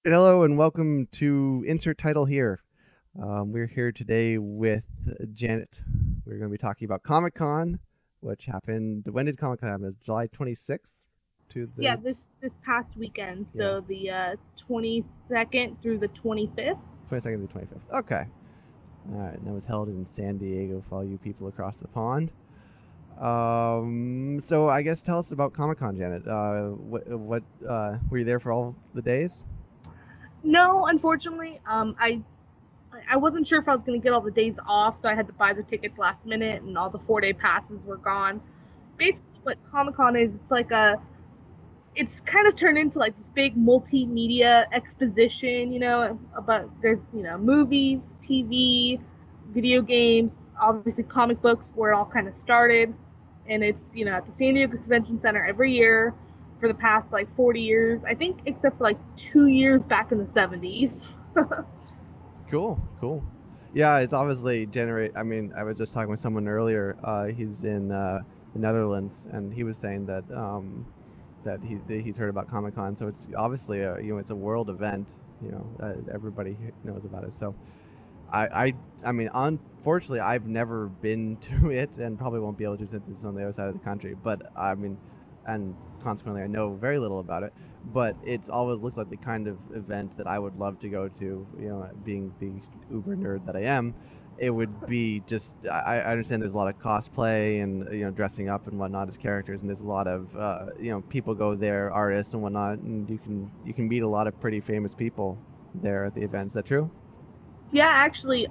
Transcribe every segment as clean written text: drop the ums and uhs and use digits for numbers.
Hello and welcome to Insert Title here. We're here today with Janet. We're going to be talking about Comic Con, which happened. When did Comic Con happen? It was July 26th to Yeah, the this past weekend, yeah so the 22nd through the 25th. 22nd to the 25th. Okay, all right. And that was held in San Diego for all you people across the pond. So I guess tell us about Comic Con, Janet. What were you there for all the days? No, unfortunately, I wasn't sure if I was going to get all the days off, so I had to buy the tickets last minute, and all the 4 day passes were gone. Basically, what Comic Con is, it's kind of turned into like this big multimedia exposition, about there's movies, TV, video games, obviously comic books where it all kind of started, and it's at the San Diego Convention Center every year for the past like 40 years, I think, except for like 2 years back in the 70s. Cool, cool. Yeah, it's obviously generate. I mean, I was just talking with someone earlier. He's in the Netherlands, and he was saying that he's heard about Comic Con. So it's obviously it's a world event. Everybody knows about it. So I I I mean, unfortunately, I've never been to it, and probably won't be able to since it's on the other side of the country. But I mean, and consequently, I know very little about it. But it's always looks like the kind of event that I would love to go to. Being the uber nerd that I am, it would be just. I understand there's a lot of cosplay and dressing up and whatnot as characters, and there's a lot of people go there, artists and whatnot, and you can meet a lot of pretty famous people there at the event. Is that true? Yeah, actually,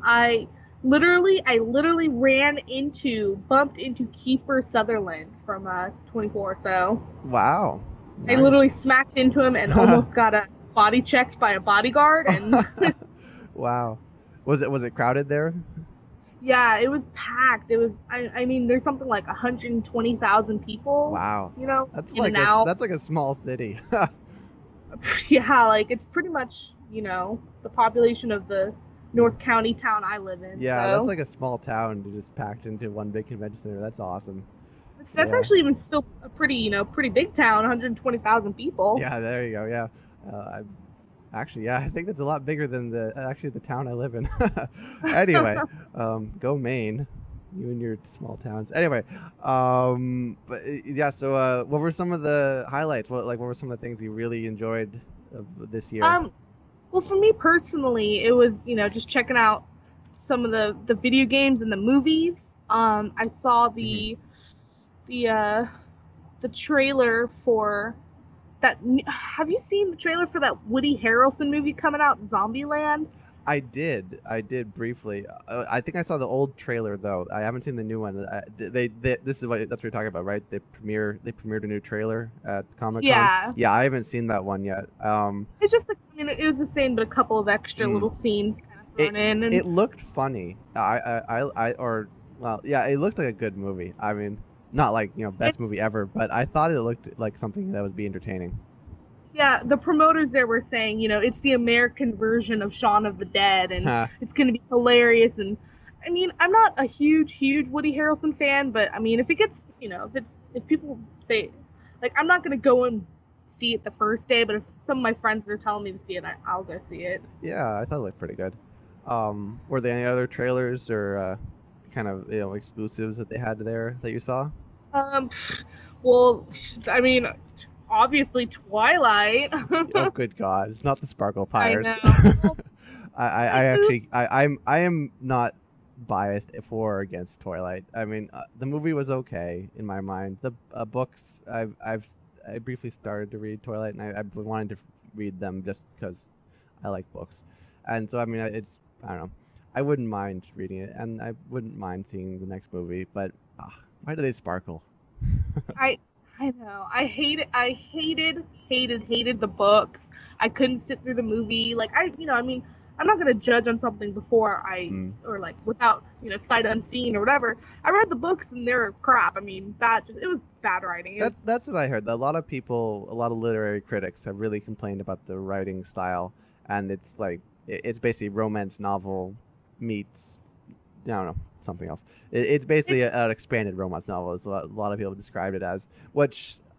I literally bumped into Kiefer Sutherland from 24. So Wow. I Nice. literally smacked into him and almost got a body checked by a bodyguard. And Wow. Was it crowded there? yeah, it was packed. It was. I mean, there's something like 120,000 people, Wow. in and out. That's like a small city. Yeah, like it's pretty much the population of the Hmm. North County town I live in. Yeah, that's So like a small town to just packed into one big convention center. That's awesome. that's Yeah. actually even still a pretty big town, 120,000 people. Yeah, there you go. Yeah. I actually, yeah, I think that's a lot bigger than the town I live in. Anyway, go Maine. You and your small towns. Anyway, but yeah. So, what were some of the highlights? What were some of the things you really enjoyed of this year? Um, well, for me personally, it was just checking out some of the video games and the movies. I saw Hmm. the uh, the trailer for that. Have you seen the trailer for that Woody Harrelson movie coming out, Zombieland? I did briefly. I think I saw the old trailer though. I haven't seen the new one. This is that's what you're talking about, right? They premiered a new trailer at Comic Con. Yeah, Yeah, I haven't seen that one yet. it's just like, I mean, it was the same, but a couple of extra Mm, little scenes kind of it thrown in, and it looked funny. Or well, yeah, it looked like a good movie. I mean, not like it, best movie ever, but I thought it looked like something that would be entertaining. yeah, the promoters there were saying, it's the American version of Shaun of the Dead, and Ha. it's going to be hilarious. And I mean, I'm not a huge Woody Harrelson fan, but I mean, if it gets, if people say, like, I'm not going to go and see it the first day, but if some of my friends are telling me to see it, I'll go see it. Yeah, I thought it looked pretty good. Were there any other trailers or kind of exclusives that they had there that you saw? Um, well, I mean, obviously Twilight. Oh, good God! It's not the Sparkle I Pyres. know. Well, I like the actually I am not biased for or against Twilight. I mean, the movie was okay in my mind. The books I briefly started to read Twilight, and I wanted to read them just because I like books, and so I mean I don't know. I wouldn't mind reading it, and I wouldn't mind seeing the next movie, but why do they sparkle? I I know. I hated the books. I couldn't sit through the movie. Like I mean, I'm not gonna judge on something before Mm. or like without sight unseen or whatever. I read the books and they're crap. I mean, it was bad writing. It was That's what I heard. A lot of people, a lot of literary critics have really complained about the writing style, and it's like it's basically romance novel meets I don't know something else. It's basically it's an expanded romance novel. Is what a lot of people described it as, which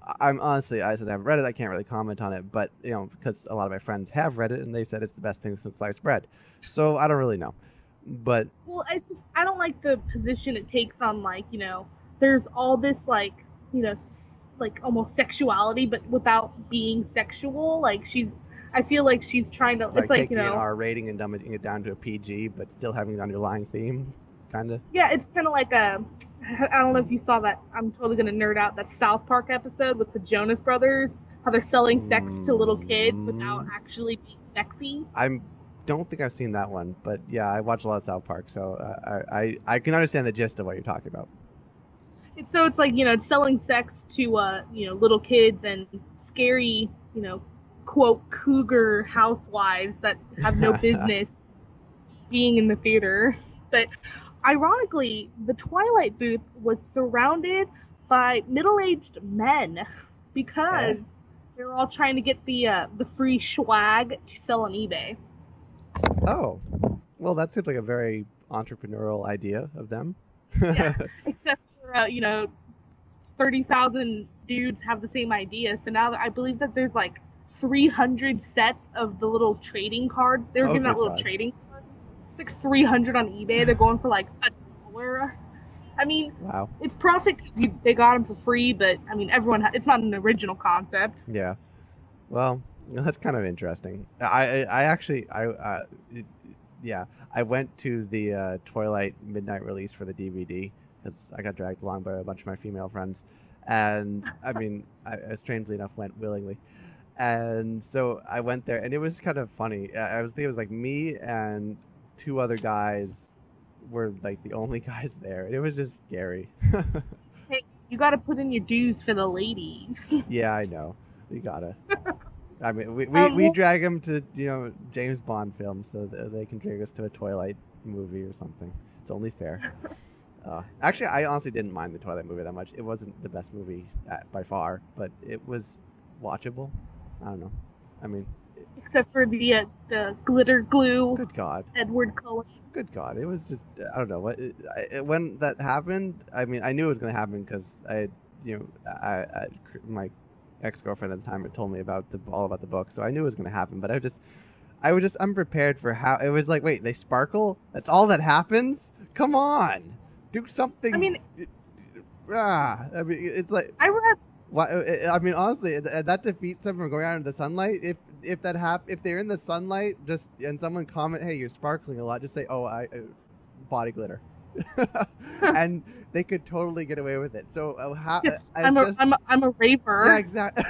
I'm honestly, I said I haven't read it. I can't really comment on it, but because a lot of my friends have read it and they said it's the best thing since sliced bread. So I don't really know, but Well, I don't like the position it takes on like there's all this like like almost sexuality, but without being sexual. Like I feel like she's trying to. It's like like taking an R rating and dumbing it down to a PG, but still having the underlying theme, kind of. yeah, it's kind of like a. I don't know if you saw that. I'm totally gonna nerd out that South Park episode with the Jonas Brothers, how they're selling sex to little kids without Mm, actually being sexy. I don't think I've seen that one, but yeah, I watch a lot of South Park, so I can understand the gist of what you're talking about. It's like it's selling sex to little kids and scary quote cougar housewives that have no business being in the theater. But ironically, the Twilight booth was surrounded by middle-aged men Eh? because they were all trying to get the free swag to sell on eBay. Oh, well, that seems like a very entrepreneurial idea of them. Yeah, except for 30,000 dudes have the same idea. So now I believe that there's like 300 sets of the little trading cards. They were Oh, giving out good little God. trading cards. It's like 300 on eBay. They're going for like $1. I mean, Wow. it's profit because they got them for free, but I mean, it's not an original concept. Yeah. Well, that's kind of interesting. I actually yeah, I went to the Twilight midnight release for the DVD because I got dragged along by a bunch of my female friends, and I mean, I strangely enough went willingly, and so I went there, and it was kind of funny. I was thinking it was like me and two other guys were like the only guys there, and it was just scary. Hey, you got to put in your dues for the ladies. Yeah, I know. We gotta. I mean, we Well, drag them to James Bond films so that they can drag us to a Twilight movie or something. It's only fair. Actually, I honestly didn't mind the Twilight movie that much. It wasn't the best movie by far, but it was watchable. I don't know. I mean, except for the glitter glue good God, Edward Cullen. good God, it was just I don't know what when that happened. I mean, I knew it was gonna happen because my ex girlfriend at the time had told me about the all about the book, so I knew it was gonna happen. But I was just unprepared for how it was like. Wait, they sparkle? That's all that happens? Come on, do I something. mean, I mean, it's like I read why? I mean, honestly, that defeats them from going out into the sunlight. If they're in the sunlight, just and someone comment, "Hey, you're sparkling a lot," just say, "Oh, I body glitter," and they could totally get away with it. So how? yes, It's just I'm a yeah, raver. exactly.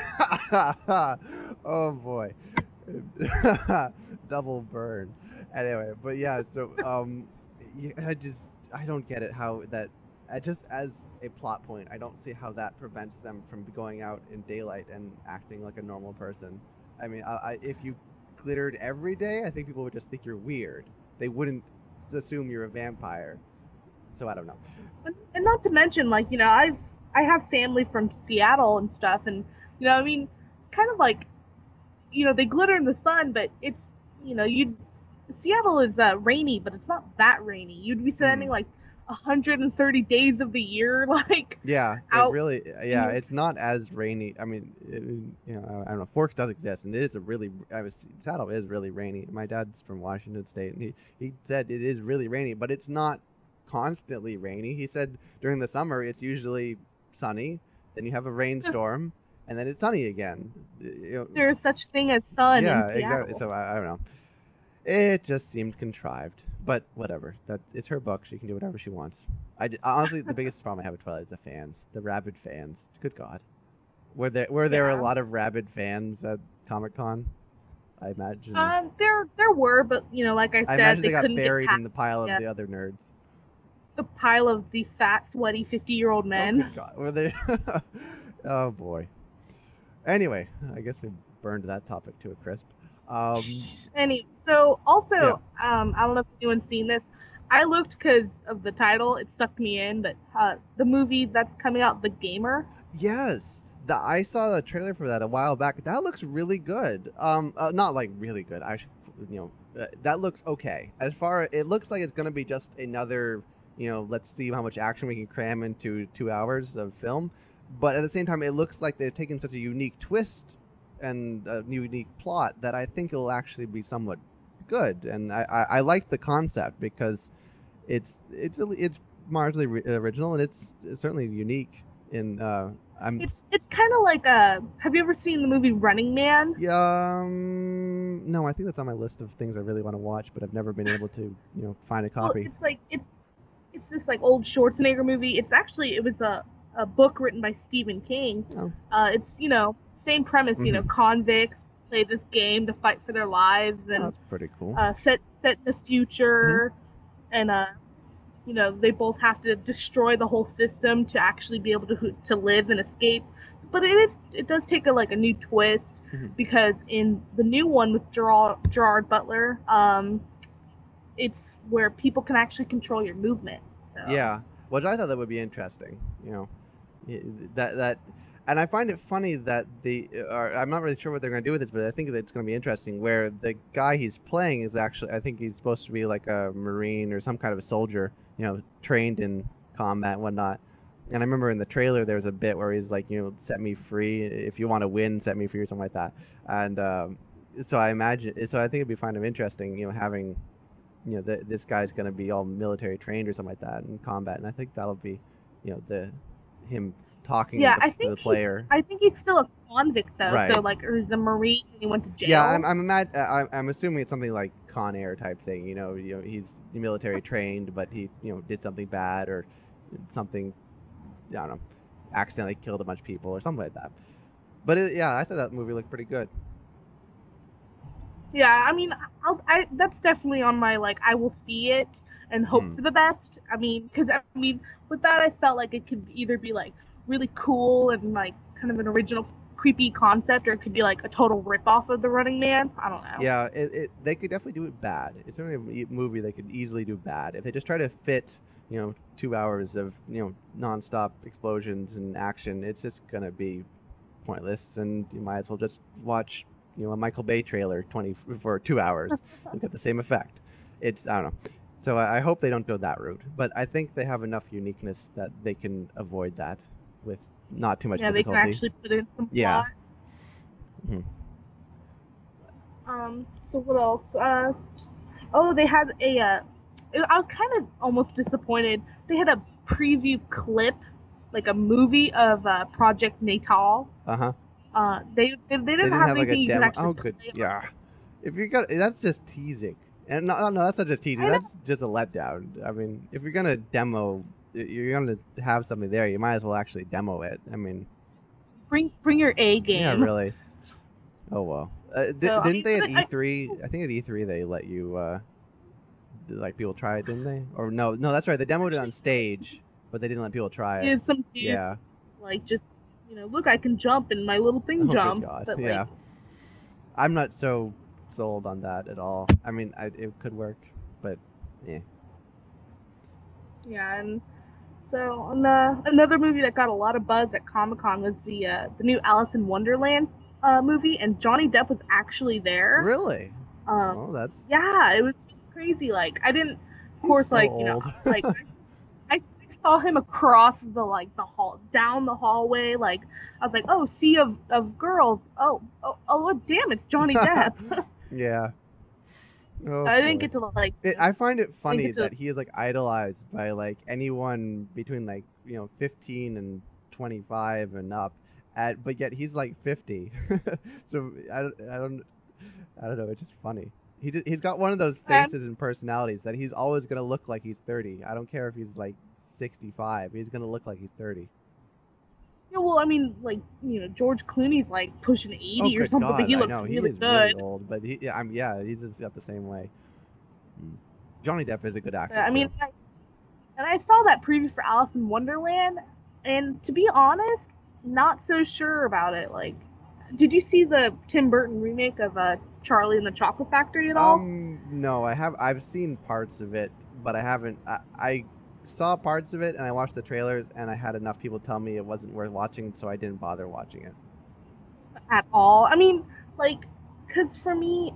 Oh boy. Double burn. Anyway, but yeah, so yeah, I don't get it how that just as a plot point, I don't see how that prevents them from going out in daylight and acting like a normal person. I mean, if you glittered every day, I think people would just think you're weird. They wouldn't assume you're a vampire. So I don't know. And not to mention, like I have family from Seattle and stuff, and I mean, kind of like they glitter in the sun, but it's you Seattle is rainy, but it's not that rainy. You'd be spending Mm. like 130 days of the year like Yeah, it out really, in yeah, your it's not as rainy. I mean, I don't know. Forks does exist, and it is Saddle is really rainy. My dad's from Washington State, and he said it is really rainy, but it's not constantly rainy. He said during the summer it's usually sunny, then you have a rainstorm, and then it's sunny again. there's such thing as sun in Yeah, exactly. Seattle. So I don't know. It just seemed contrived, but whatever. That it's her book. She can do whatever she wants. Honestly, the biggest problem I have with Twilight is the fans, the rabid fans. Good God, were there a Yeah. lot of rabid fans at Comic Con? I imagine. There were, but like I I said, imagine they they got couldn't get buried in past the pile of the, uh, the other nerds. the pile of the fat, sweaty 50-year-old Oh, good men. God, were they? Oh boy. Anyway, I guess we burned that topic to a crisp. Um, So yeah. also, I don't know if anyone's seen this. I looked because of the title; it sucked me in. But the movie that's coming out, The Gamer. Yes, I saw the trailer for that a while back. That looks really good. Not like really good. I should, that looks okay. As far it looks like it's gonna be just another, let's see how much action we can cram into 2 hours of film. but at the same time, it looks like they've taken such a unique twist and a unique plot that I think it'll actually be somewhat good. And I like the concept because it's marginally original and it's certainly unique. In I'm It's kind of like a. Have you ever seen the movie Running Man? Yeah, no, I think that's on my list of things I really want to watch, but I've never been able to, find a Well, copy. it's like it's this like old Schwarzenegger movie. It's actually it was a book written by Stephen King. Oh, It's same premise. mm-hmm. Convicts play this game to fight for their lives Oh, and that's pretty cool. set in the Mm-hmm. future, and they both have to destroy the whole system to actually be able to live and escape. But it does take a new twist Mm-hmm. because in the new one with Gerard Butler, it's where people can actually control your movement. So Yeah, which I thought that would be interesting. That, and I find it funny that or I'm not really sure what they're going to do with this, but I think that it's going to be interesting. Where the guy he's playing is actually, I think he's supposed to be like a marine or some kind of a soldier, trained in combat and whatnot. And I remember in the trailer there was a bit where he's like, set me free if you want to win, set me free or something like that. And so I think it'd be kind of interesting, having this guy's going to be all military trained or something like that in combat, and I think that'll be, the him talking yeah, to the player. I think he's still a convict though. So Right. like, or he's a marine and he went to Yeah, jail. I'm assuming it's something like Con Air type thing. He's military trained, but he did something bad or something. I don't know, accidentally killed a bunch of people or something like that. But yeah, I thought that movie looked pretty good. Yeah, I mean, that's definitely on my like. I will see it and hope Hmm. for the best. I mean, because I mean, with that, I felt like it could either be like really cool and like kind of an original, creepy concept, or it could be like a total rip off of the Running Man. I don't know. Yeah, they could definitely do it bad. It's certainly a movie they could easily do bad if they just try to fit, 2 hours of nonstop explosions and action. It's just gonna be pointless, and you might as well just watch, a Michael Bay trailer 20 for 2 hours. You'll get the same effect. I don't know. So I hope they don't go that route, but I think they have enough uniqueness that they can avoid that with not too much Yeah, they can difficulty. actually put in some Yeah. plot. Mhm. So what else? Oh, they had I was kind of almost disappointed. They had a preview clip, like a movie of Project Natal. Uh huh. They They didn't didn't have have like a anything you could demo. actually Oh, good. play on Yeah. it. If you got that's just teasing, and no, no, that's not just teasing. I know. That's just a letdown. I mean, if you're gonna demo, you're gonna have something there. You might as well actually demo it. I mean, Bring your A yeah, game. really. Oh well. So I Didn't mean, they but at E3? I think at E3 they let you like people try it, didn't they? Or no, no, that's right. They they demoed it on actually stage, but they didn't let people try it. did some dude Yeah. like just look, I can jump and my little thing Oh, good jumps, God. but like Yeah. I'm not so sold on that at all. I mean, it could work, but yeah. yeah. And so another movie that got a lot of buzz at Comic Con was the new Alice in Wonderland movie, and Johnny Depp was actually there. Really? Um, Well, that's yeah, it was crazy. Like I didn't, of he's course, so like old. like I saw him across the hall, down the hallway. Like I was like, oh, sea of girls. Oh, damn, it's Johnny Depp. Yeah. Oh I didn't boy. get to like I find it I didn't funny get to that he is like idolized by like anyone between like 15 and 25 and up, but yet he's like 50. So I don't know. It's just funny. He's got one of those um, faces and personalities that he's always gonna look like he's 30. I don't care if he's like 65. He's gonna look like he's 30. yeah, well, I mean, like George Clooney's like pushing Oh, 80 or good something, but God! he I looks know he really is really good. old, but yeah, he's just got the same way. Mm. Johnny Depp is a good actor I mean, too. and I saw that preview for Alice in Wonderland, and to be honest, not so sure about it. Like, did you see the Tim Burton remake of Charlie and the Chocolate Factory at all? No, I've seen parts of it, but I haven't. I saw parts of it and I watched the trailers, and I had enough people tell me it wasn't worth watching, so I didn't bother watching it. At all? I mean, like, cause for me,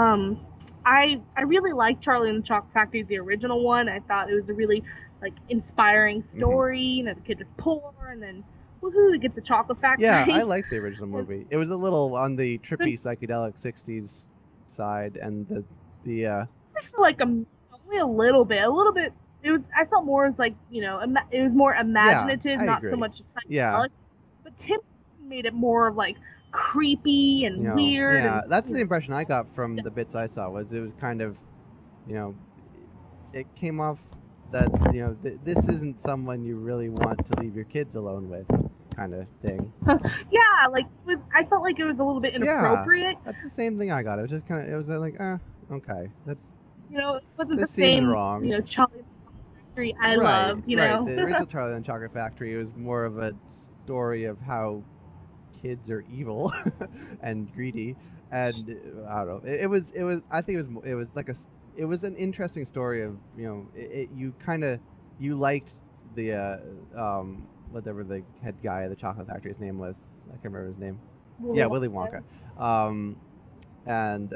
I really liked Charlie and the Chocolate Factory, the original one. I thought it was a really like inspiring Hmm. story. The kid was poor, and then woohoo, it gets a chocolate Yeah, I factory. liked the original And movie. It was a little on the then trippy psychedelic '60s side, and the I feel like only a little bit, It was. I felt more as like it was more yeah, imaginative, I not so agree. much Yeah, psychedelic. But Tim made it more of like creepy and weird yeah, and that's the impression I got from the bits I saw. Was it was kind of, you know, it came off that this isn't someone you really want to leave your kids alone with, kind of thing. yeah, like I felt like it was a little bit Yeah, inappropriate. that's the same thing I got. It was just kind of, it was like, okay, It wasn't the this seems same, wrong. Charlie Factory I Right, loved. right. The original Charlie and the Chocolate Factory was more of a story of how kids are evil and greedy, and I don't know. It was. I think it was like it was an interesting story of you kind of you liked the whatever the head guy of the chocolate factory's name was. I can't remember his name. Willy Yeah, Willy Wonka. Wonka. Um, and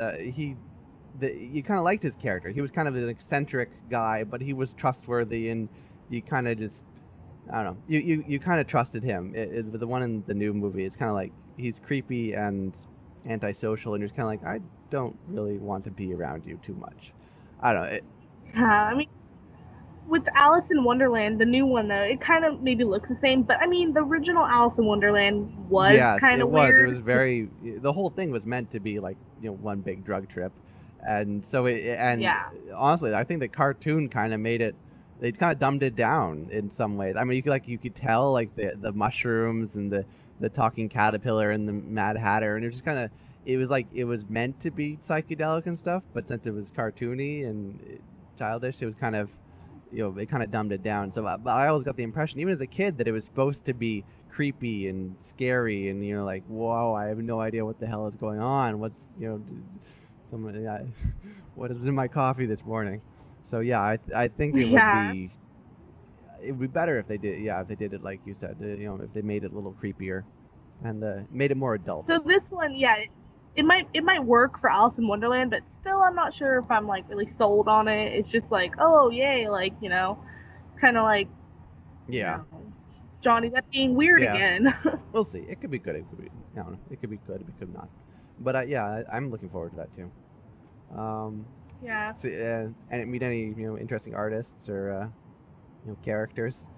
you kind of liked his character. He was kind of an eccentric guy, but he was trustworthy, and you kind of just I don't know. You kind of trusted him. The one in the new movie, it's kind of like he's creepy and antisocial, and you're kind of like, I don't really want to be around you too much. I don't know. Yeah, I mean, with Alice in Wonderland, the new one though, it kind of maybe looks the same, but I mean, the original Alice in Wonderland was Yes, kind it of was. It weird. was very. The whole thing was meant to be like one big drug trip, and so and Yeah, honestly, I think the cartoon kind of made it. They kind of dumbed it down in some ways. I mean, you could tell like the mushrooms and the talking caterpillar and the Mad Hatter, and it was just kind of it was like it was meant to be psychedelic and stuff, but since it was cartoony and childish, it was kind of they kind of dumbed it down. So, but I always got the impression, even as a kid, that it was supposed to be creepy and scary, and like, whoa, I have no idea what the hell is going on. What's someone, yeah, what is in my coffee this morning? So yeah, I think yeah. it would be better if they did, yeah, if they did it like you said, if they made it a little creepier and made it more adult. So this one, yeah, it might work for Alice in Wonderland, but still, I'm not sure if I'm like really sold on it. It's just like, oh yay, like it's kind of like you Yeah, know Johnny Depp being weird yeah, again. we'll see. It could be good. It could be, I don't know. It could be good. It could not. But yeah, I'm looking forward to that too. Um, Yeah. so, and meet any interesting artists or characters.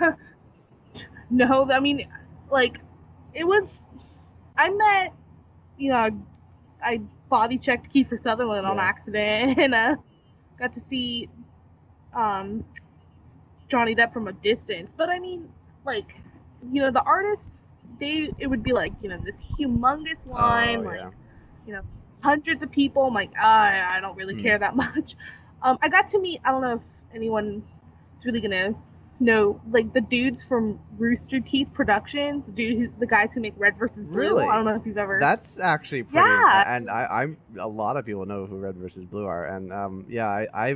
No, I mean, like it was. I met, you know, I body checked Kiefer Sutherland on Yeah. accident and got to see um, Johnny Depp from a distance. But I mean, like, the artists, it would be like, this humongous Oh line, like, yeah. you know, hundreds of people. I'm like, I don't really Hmm. care that much. I got to meet, I don't know if anyone is really gonna know, like the dudes from Rooster Teeth Productions, the guys who make Red versus Blue. I don't Really? know if you've ever. That's actually pretty Yeah, and I'm a lot of people know who Red versus Blue are, and yeah,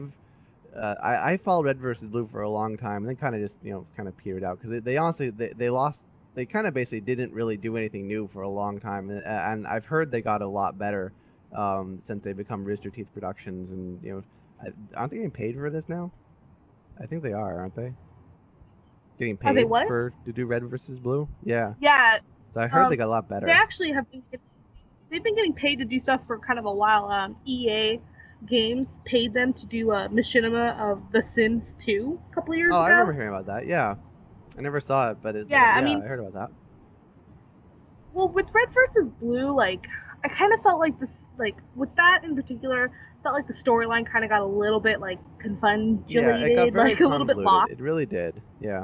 I followed Red versus Blue for a long time, and then kind of just kind of petered out because they honestly they lost. They kind of basically didn't really do anything new for a long time, and I've heard they got a lot better since they become Rooster Teeth Productions, and aren't they getting paid for this now? I think they are, aren't they? Getting are they paid what? for to do Red versus Blue? Yeah. Yeah, So I heard they got a lot they better. actually they've been getting paid to do stuff for kind of a while. EA Games paid them to do a machinima of The Sims 2 a couple of Oh, years I remember ago. hearing about that. Yeah, I never saw it, but Yeah, I yeah, mean, I heard about that. well, with Red versus Blue, like I kind of felt like this, like with that in particular, felt like the storyline kind of got a little bit like Yeah, it got confundulated, very like a little bit convoluted. lost. It really did. Yeah.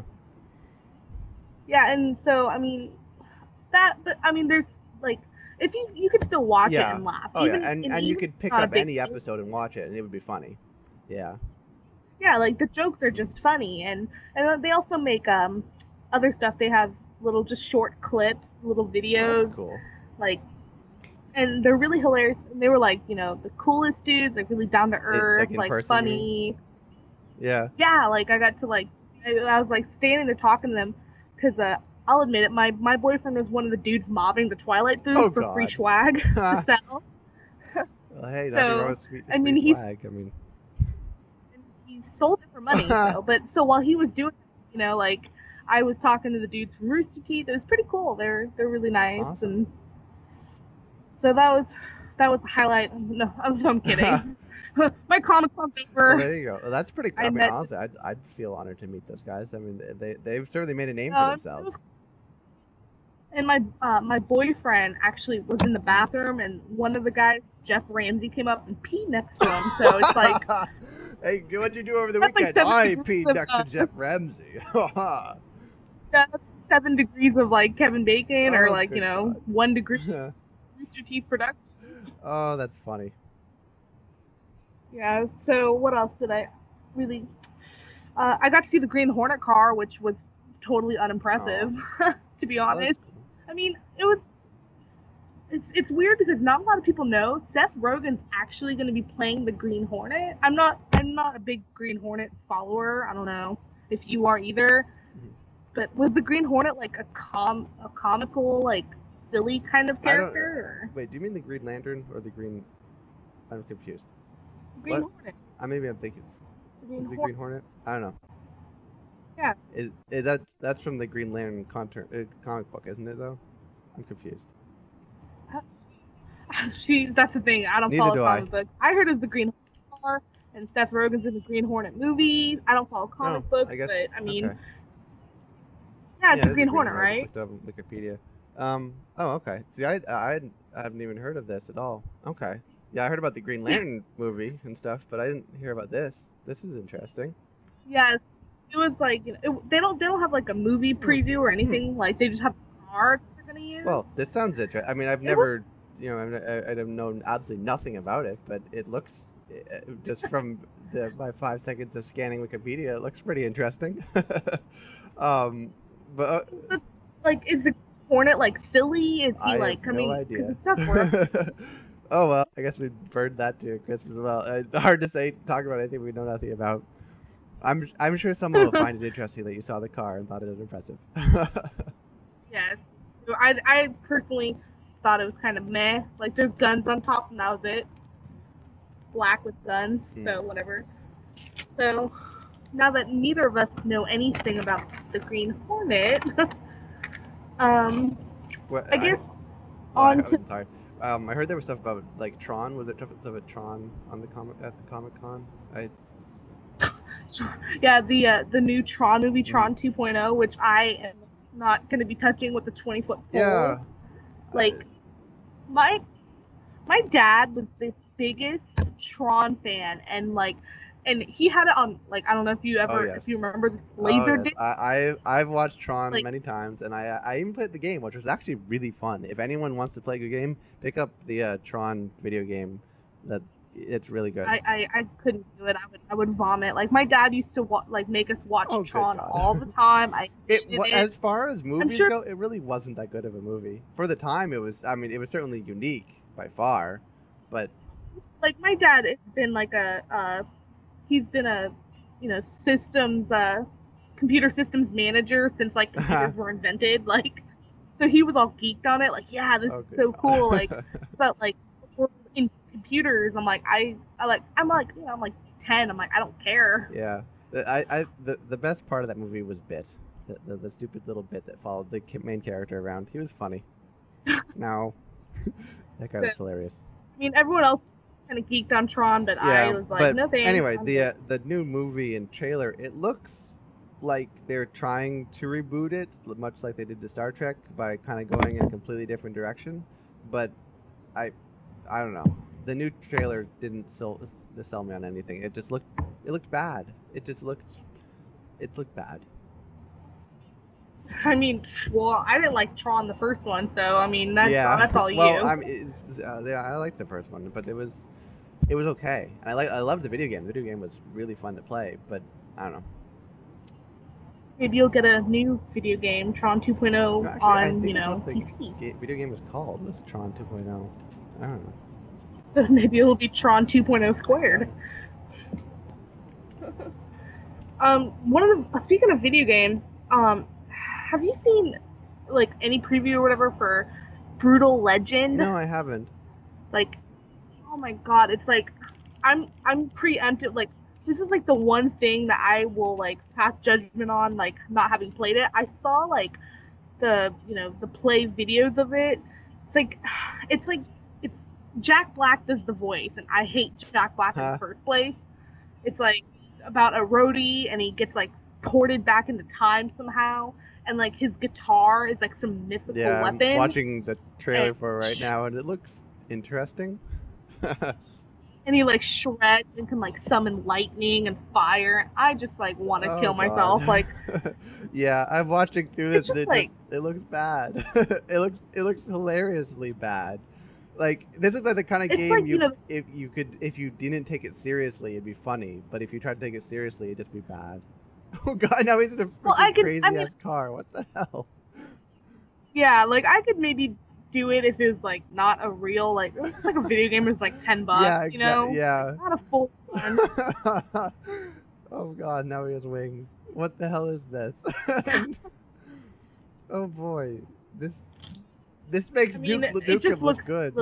Yeah, and so I mean but I mean, there's like if you could still watch it Yeah. and laugh, Oh yeah, and you even if could it's pick not a up big any deal. episode and watch it, and it would be funny. Yeah. Yeah, like the jokes are Mm. just funny, and they also make other stuff. They have little just short clips, little Well, that's videos, cool. like, and they're really hilarious. And they were like, the coolest dudes, like really down to Like earth, in like person, you mean? funny. Yeah. Yeah, like I got to like I was like standing there talking to them because I'll admit it, my boyfriend was one of the dudes mobbing the Twilight booth Oh for free God. swag to Well, sell. hey, nothing wrong So with I free mean swag. I mean. he sold it for money. So, but so while he was doing, like I was talking to the dudes from Rooster Teeth. It was pretty cool. They're really nice, Awesome. and so that was the highlight. No, I'm kidding. My Comic Con's Well, over. there you go. Well, that's pretty. I I mean, met. honestly, I'd feel honored to meet those guys. I mean, they've certainly made a name for It was, themselves. and my boyfriend actually was in the Mm. bathroom, and one of the guys, Jeff Ramsey, came up and peed next to him. So it's like Hey, what'd you do over the that's like weekend? seven I degrees peed of next to Jeff Ramsey. that's 7 degrees of like Kevin Bacon, or Oh, like good God. 1 degree Rooster Teeth production. Oh, that's funny. Yeah. So what else did I really? I got to see the Green Hornet car, which was totally Oh, unimpressive, to be well, that's honest. cool. I mean, it was. It's weird because not a lot of people know Seth Rogen's actually going to be playing the Green Hornet. I'm not a big Green Hornet follower. I don't know if you are either. Mhm. But was the Green Hornet like a comical, like silly kind of I don't. character, or Wait, do you mean the Green Lantern or the Green? I'm confused. Green What? Hornet? Maybe I'm thinking. The Green Is it the Hornet. Green Hornet? I don't know. Yeah. Is that's from the Green Lantern comic book, isn't it though? I'm confused. See, that's the thing. I don't Neither follow do I. comic books. I heard of the Green Hornet car, and Seth Rogen's in the Green Hornet movie. I don't follow Oh, comic books, I guess. but I mean, Okay. yeah, it's Yeah, the it is a Green Green Hornet, Hornet. I just right? looked it up on Wikipedia. Oh, okay. See, I haven't even heard of this at all. Okay. Yeah, I heard about the Green Lantern movie and stuff, but I didn't hear about this. This is interesting. Yes, it was like they don't have like a movie Hmm. preview or Hmm. anything. Like they just have the car they're gonna use. Well, this sounds interesting. I mean, I've It was never, I've known absolutely nothing about it, but it looks, just from my 5 seconds of scanning Wikipedia, it looks pretty interesting. um, but it's like is the Hornet like silly? Is he I have like? I no mean, because idea. it's Seth Rogen. Oh well, I guess we burned that to Christmas as well. Hard to say, talk about anything we know nothing about. I'm sure someone will find it interesting that you saw the car and thought it was impressive. Yes. So I personally thought it was kind of meh. Like there's guns on top, and that was it. Black with guns, Hmm. so whatever. So now that neither of us know anything about the Green Hornet, um, Well, I guess on to I'm sorry. I heard there was stuff about like Tron. Was there stuff about Tron on the comic at the Comic Con? I. yeah the new Tron movie, Mhm. Tron 2.0, which I am not going to be touching with a 20-foot pole. Yeah. I, Like my my dad was the biggest Tron fan, and he had it on, like, I don't know oh if yes. you remember the Oh laser yes. disc. I've watched Tron Like many times, and I even played the game, which was actually really fun. If anyone wants to play a good game, pick up the Tron video game. That it's really good. I couldn't do it. I would vomit. Like my dad used to like make us watch Oh good Tron God. all the time. I hated it. As far as I'm movies sure, go, it really wasn't that good of a movie. For the time, it was. I mean, it was certainly unique by far, but like my dad has been like he's been a systems computer systems manager since like computers were invented. Like so he was all geeked on it. Like, yeah, this oh is good so cool. Like, God. but like in computers, I'm like I'm like 10. I'm like I don't care. Yeah. The best part of that movie was Bit, the stupid little bit that followed the main character around. He was funny. No, that guy So was hilarious. I mean, everyone else kind of geeked on Tron, but I Yeah, was like, but no thanks, anyway, I'm good. the new movie and trailer, it looks like they're trying to reboot it, much like they did to Star Trek, by kind of going in a completely different direction. But I I don't know. The new trailer didn't sell me on anything. It looked bad. It looked bad. I mean, well, I didn't like Tron the first one, so I mean Yeah. that's all Well, you. yeah, I liked the first one, but it was okay. And I loved the video game. The video game was really fun to play, but I don't know. Maybe you'll get a new video game, Tron No, 2.0, actually, I on think that's what the PC. video game was called, was Tron 2.0. I don't know. So maybe it'll be Tron 2.0 I squared. guess. One of the speaking of video games, have you seen like any preview or whatever for Brutal Legend? No, I haven't. Like, oh my god, it's like I'm preemptive. Like this is like the one thing that I will like pass judgment on, like not having played it. I saw like the play videos of it. It's like it's like it's Jack Black does the voice, and I hate Jack Black in the Huh? first place. It's like about a roadie, and he gets like ported back into time somehow, and like his guitar is like some mythical Yeah, I'm weapon, watching the and trailer for it right now, and it looks interesting. he like shreds and can like summon lightning and fire. I just like want to Oh kill God. myself. Like Yeah, I'm watching through it's this and just like it looks bad. It looks hilariously bad. Like this is like the kind of it's game like you if you didn't take it seriously it'd be funny, but if you tried to take it seriously it'd just be bad. Oh God, now he's in a well I freaking can I crazy mean ass car. What the hell? yeah, like I could maybe do it if it was like not a real like it was just like a video game was like $10, Yeah, you exactly. know? Like Yeah. not a full one. Oh God, now he has wings. What the hell is this? Oh boy, this this makes I mean, Duke it just Nukem look looks good.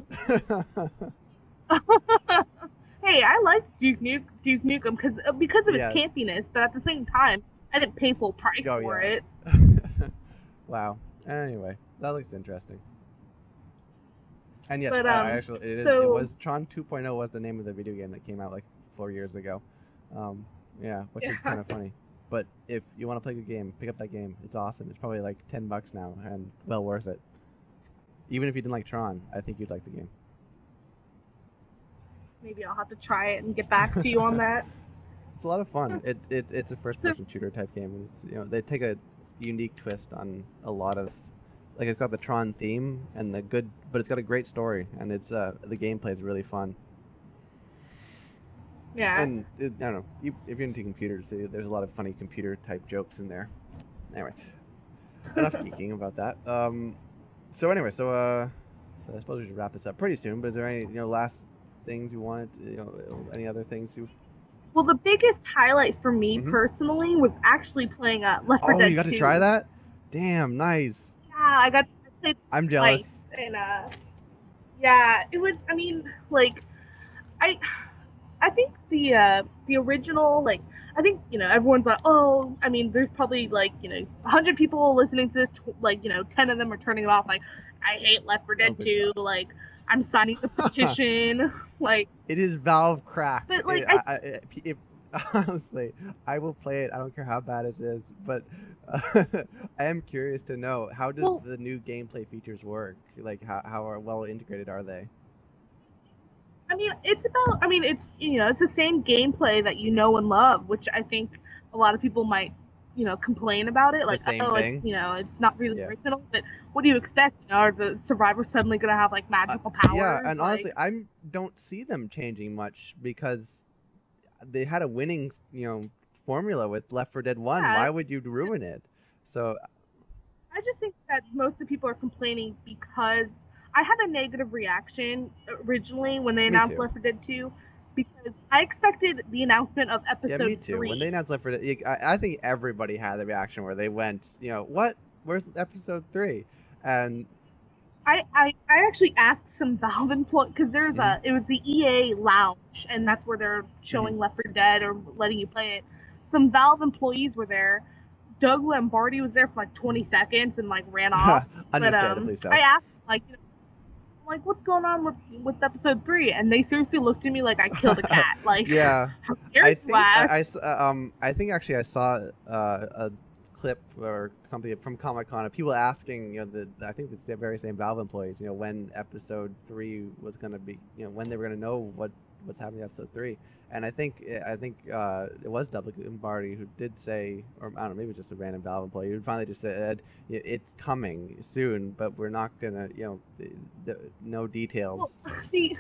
Hey, I like Duke Nukem because of its Yes. campiness, but at the same time, I didn't pay full price Oh for yeah. it. Wow. Anyway, that looks interesting. And yes, But I actually it so was Tron 2.0 was the name of the video game that came out like 4 years ago. Um, yeah, which is yeah. kind of funny. But if you want to play a game, pick up that game. It's awesome. It's probably like $10 now and well worth it. Even if you didn't like Tron, I think you'd like the game. Maybe I'll have to try it and get back to you on that. It's a lot of fun. It's a first So person shooter type game, and it's they take a unique twist on a lot of like it's got the Tron theme and the good, but it's got a great story, and it's the gameplay is really fun. yeah. And I don't know if you're into computers, there's a lot of funny computer type jokes in there. Anyway, enough geeking about that. So anyway, so I suppose we should wrap this up pretty soon. But is there any last things you wanted? Any other things you? Well, the biggest highlight for me Hmm. personally was actually playing Left 4 Oh, you Dead got to try 2. that? Damn, nice. Yeah, I played I'm twice, jealous. and yeah, it was. I mean, like I I think the original like I think everyone's like oh I mean there's probably like 100 people listening to this like 10 of them are turning it off like I hate Left 4 Oh, Dead good 2 God. like I'm signing the petition like It is Valve crack. but like I If honestly, I will play it. I don't care how bad it is, but I am curious to know how does well the new gameplay features work? Like how are well integrated are they? I mean it's about I mean it's it's the same gameplay that you know and love which I think a lot of people might complain about it The like same oh it's thing? it's not really Yeah. original but what do you expect are the survivors suddenly gonna have like Uh, magical yeah, powers and like honestly, I don't see them changing much because they had a winning, formula with Left 4 Dead 1. yeah Why would you ruin it? So, I just think that most of the people are complaining because I had a negative reaction originally when they me announced too. Left 4 Dead 2 because I expected the announcement of Yeah, me episode too. When they 3. announced Left 4 Dead, I think everybody had the reaction where they went, what? Where's episode 3? And I actually asked some Valve employees because there's mhm, a it was the EA lounge and that's where they're mhm. showing Left 4 Dead or letting you play it. Some Valve employees were there. Doug Lombardi was there for like 20 seconds and like ran off. But Understandably I so. asked like like, what's going on with episode 3? And they seriously looked at me like I killed a cat. Like, Yeah, how dare you ask? I think actually I saw a clip or something from Comic Con of people asking, I think it's the very same Valve employees, when episode 3 was gonna be, when they were gonna know what's happening in episode 3. And I think it was Double Lombardi who did say, or I don't know, maybe it was just a random Valve employee who finally just said, It's coming soon, but we're not gonna, no Well, details." see,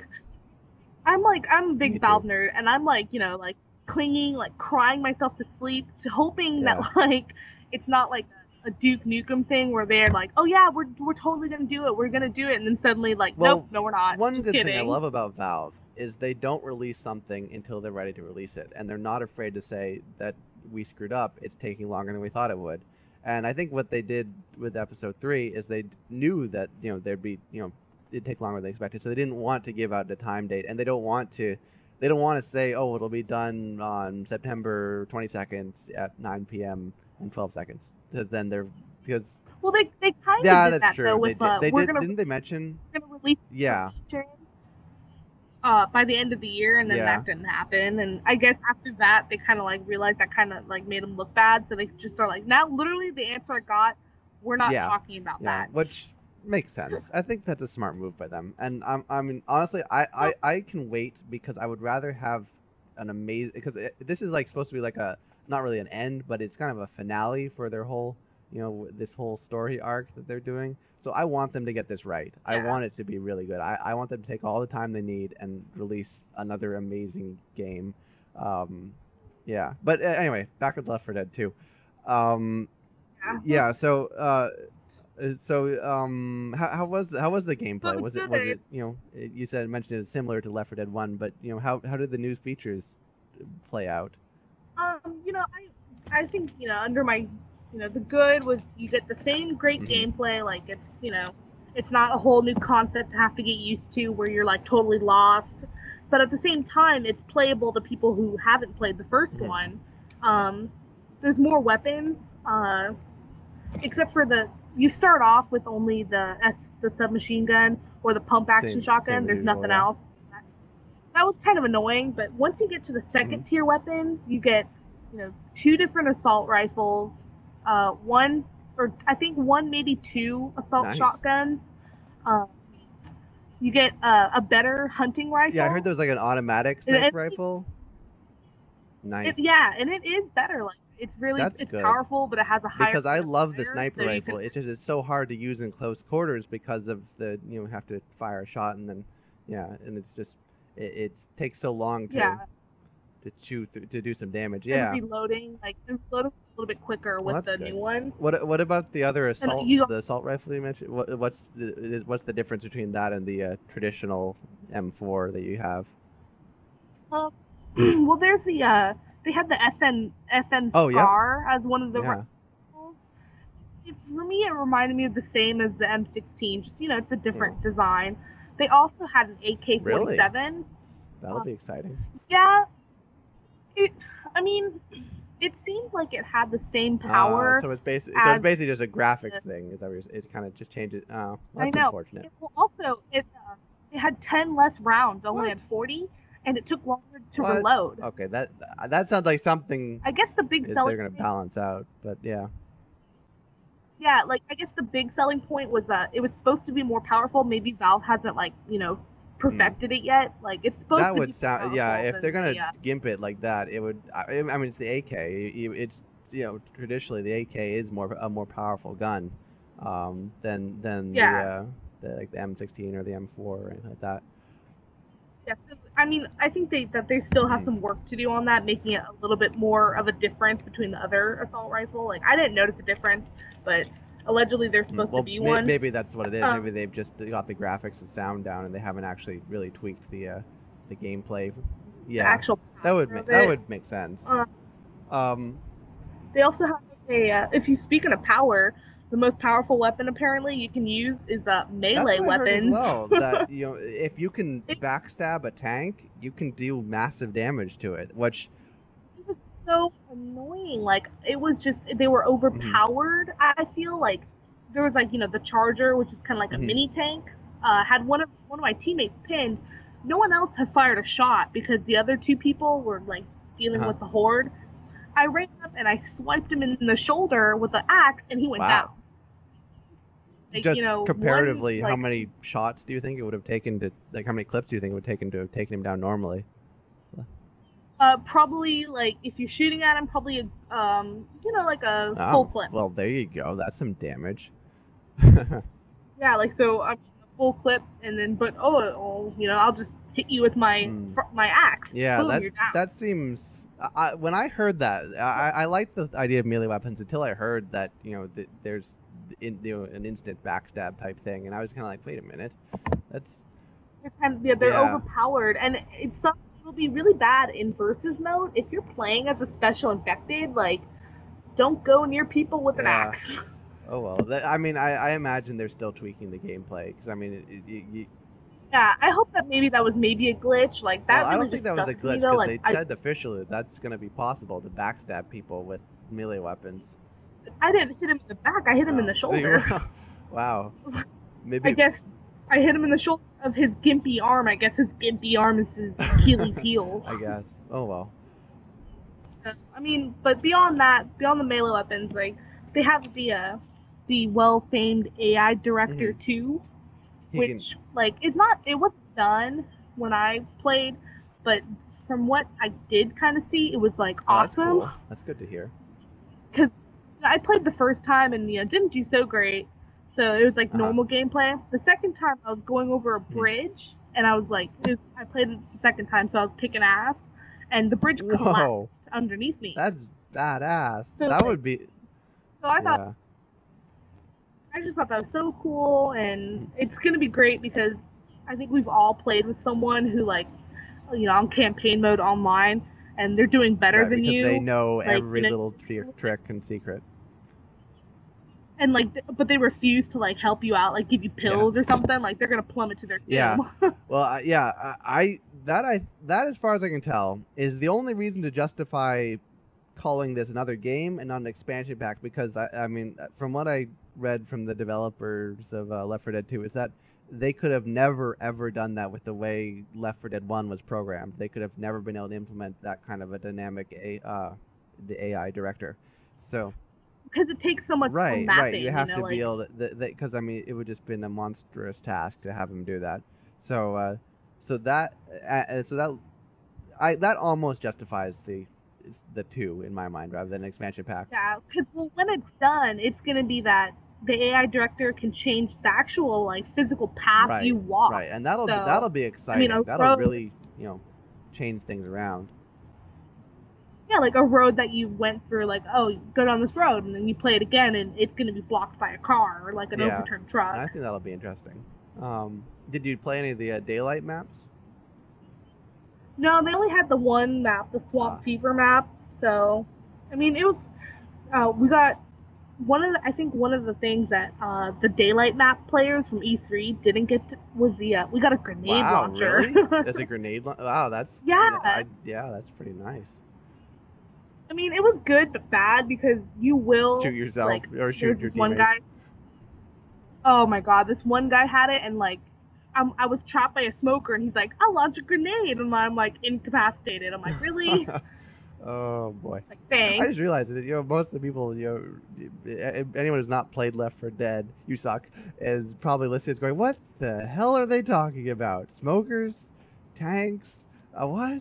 I'm a Me big Valve too. nerd, and I'm like, like clinging, like crying myself to sleep, to hoping that Yeah. like it's not like a Duke Nukem thing where they're like, oh yeah, we're totally gonna do it, we're gonna do it, and then suddenly like, nope, Well, no, we're not. one Just good thing I kidding. love about Valve is they don't release something until they're ready to release it, and they're not afraid to say that we screwed up. It's taking longer than we thought it would. And I think what they did with episode 3 is they knew that there'd be it'd take longer than they expected, so they didn't want to give out the time date, and they don't want to. they don't want to say, oh, it'll be done on September 22nd at 9 p.m. and 12 seconds, because then they're because Well, they kind of yeah, did that's that though true. They with did. They we're did. gonna Didn't they mention? release Yeah, information by the end of the year, and then yeah, that didn't happen. And I guess after that, they kind of like realized that kind of like made them look bad, so they just are like, now literally the answer I got, we're not yeah, talking about yeah. that. Which makes sense. I think that's a smart move by them. And I mean, honestly, I can wait because I would rather have an amazing because this is like supposed to be like a not really an end, but it's kind of a finale for their whole this whole story arc that they're doing. So I want them to get this right. I Yeah, want it to be really good. I want them to take all the time they need and release another amazing game. Um, yeah, but anyway, back with Left 4 Dead 2. Um, yeah. yeah, how was the So gameplay? the Was good. it you said mentioned it was similar to Left 4 Dead 1, but how did the new features play out? I think under my the good was you get the same great Hmm. gameplay. Like it's not a whole new concept to have to get used to where you're like totally lost. But at the same time, it's playable to people who haven't played the first Hmm. one. Um, there's more weapons, except for you start off with only the submachine gun or the pump action Same shotgun. as There's usual, nothing yeah. else. That was kind of annoying. But once you get to the Hmm. second tier weapons, you get two different assault rifles, one or I think one maybe two assault Nice. shotguns. Uh, you get a better hunting Yeah, I heard rifle. there was like an automatic And sniper rifle. Nice. yeah, and it is better. Like That's it's good powerful, but it has a higher because I rate of love the fire, sniper so you rifle. can. It's just it's so hard to use in close quarters because of the have to fire a shot and then yeah, and it's just it takes so long Yeah, to chew through, to do some damage. and Yeah. reloading a little bit quicker Well, with that's the good. new one. What about the other And you assault rifle you mentioned? What's the difference between that and the traditional M4 that you have? uh, well, there's they had the FN Oh, yep. Scar as one of the Yeah. rifles. For me, it reminded me of the same as the M16. Just it's a Oh, different design. They also had an really? AK-47. That'll Uh, be exciting. yeah, it. I mean, it seemed like it had the same power So it's as basically just a graphics the. thing. Is that what it kind of just changes? Oh, well, I that's know. unfortunate. Well, also it had 10 less rounds. Only had What? 40, and it took longer to What? reload. Okay, that sounds like something I guess the big is they're selling gonna point. balance out. But yeah. Yeah, like I guess the big selling point was it was supposed to be more powerful. Maybe Valve hasn't Hmm. perfected it yet. Like it's supposed That to be would more sound yeah. powerful If they're than gonna the gimp it like that, it would. I mean, it's the AK. It's traditionally the AK is more a more powerful gun, than yeah. the like the M16 or the M4 or anything like that. Yeah, so, I mean, I think they still have Hmm. some work to do on that, making it a little bit more of a difference between the other assault rifle. Like I didn't notice a difference, but allegedly there's supposed to Well, be one. maybe that's what it is. Um, Maybe they've just got the graphics and sound down, and they haven't actually really tweaked the gameplay. the Yeah, actual power of that it. would make sense. Um, Um, they also have if you speaking of power, the most powerful weapon apparently you can use is That's melee what I heard as weapons. well. That if you can it, backstab a tank, you can do massive damage to it. Which, it was so annoying. Like it was just they were hmm overpowered. I feel like there was the charger, which is kind of like a hmm mini tank. Had one of my teammates pinned. No one else had fired a shot because the other two people were like dealing uh-huh. with the horde. I ran up and I swiped him in the shoulder with the axe, and he went Wow. down. Like Just one comparatively, how many shots do you think it would have taken to like how many clips do you think it would have taken to have taken him down normally? probably like if you're shooting at him, probably like a full Oh, clip. well, there you go. That's some damage. Yeah, like so a full clip, and then I'll just hit you with Hmm. my axe. Yeah, Boom, you're down. that seems. When I heard that, I like the idea of melee weapons until I heard that there's an instant backstab type thing, and I was kind of like, wait a minute, that's They're yeah, overpowered, and it'll be really bad in versus mode if you're playing as a special infected. Like, don't go near people with an yeah. axe. Oh well, I mean, I imagine they're still tweaking the gameplay because I mean, Yeah, I hope that maybe that was maybe a glitch. Like Well, that I really don't think just that was stuck a with me glitch though. because Like they said officially that's going to be possible to backstab people with melee weapons. I didn't hit him in the back. I hit him in Oh, the so you shoulder. wow. I Maybe guess I hit him in the shoulder of his gimpy arm. I guess his gimpy arm is his Achilles heel. I guess. Oh well. So, I mean, but beyond that, beyond the melee weapons, like they have the well famed AI director Hmm. too, He can. which like is not it wasn't done when I played, but from what I did kind of see, it was like Oh, that's awesome cool. That's good to hear. because I played the first time and didn't do so great, so it was like Uh huh. normal gameplay. The second time I was going over a Hmm. bridge and I was like, I played it the second time, so I was kicking ass, and the bridge collapsed Whoa, underneath me. that's badass. So That like, would be. so I thought Yeah. I just thought that was so cool, and Mhm. it's gonna be great because I think we've all played with someone who like on campaign mode online, and they're doing better Right, than because they you, know like every little trick and secret. and like but they refuse to like help you out, like give you Yeah. pills or something. Like they're gonna plummet to their Yeah. doom. Well, yeah, that as far as I can tell is the only reason to justify calling this another game and not an expansion pack because I mean from what I read from the developers of Left 4 Dead 2 is that they could have never ever done that with the way Left 4 Dead 1 was programmed. They could have never been able to implement that kind of a dynamic the AI director. So Because it takes so much right. You mapping, have to be like able to because I mean it would just been a monstrous task to have him do that. So so that so that that almost justifies the two in my mind rather than an expansion pack. yeah. Because well, when it's done, it's gonna be that the AI director can change the actual like physical path you Right, walk. right, and So that'll be I mean, a exciting. That'll road, really change things around. yeah, like a road that you went through, like, oh, you go down this road, and then you play it again, and it's going to be blocked by a car or like an Yeah, overturned and I truck. think that'll be interesting. Did you play any of the daylight maps? No, they only had the one map, the Uh, Swamp Fever map. So, I mean, it was, we got I think one of the things that the Daylight map players from E3 didn't get to, was we got a grenade wow, launcher. really? As a wow, that's Yeah. yeah, that's pretty nice. I mean, it was good but bad because you Shoot will, yourself like, or there's shoot your this one teammates. guy. Oh my god, this one guy had it, and like, I was trapped by a smoker, and he's like, "I'll launch a grenade," and I'm like incapacitated. I'm like, really? Oh boy. Like, I thanks. just realized that most of the people anyone who's not played Left 4 Dead, you suck, is probably listening, is going, what the hell are they talking about? Smokers, tanks, what?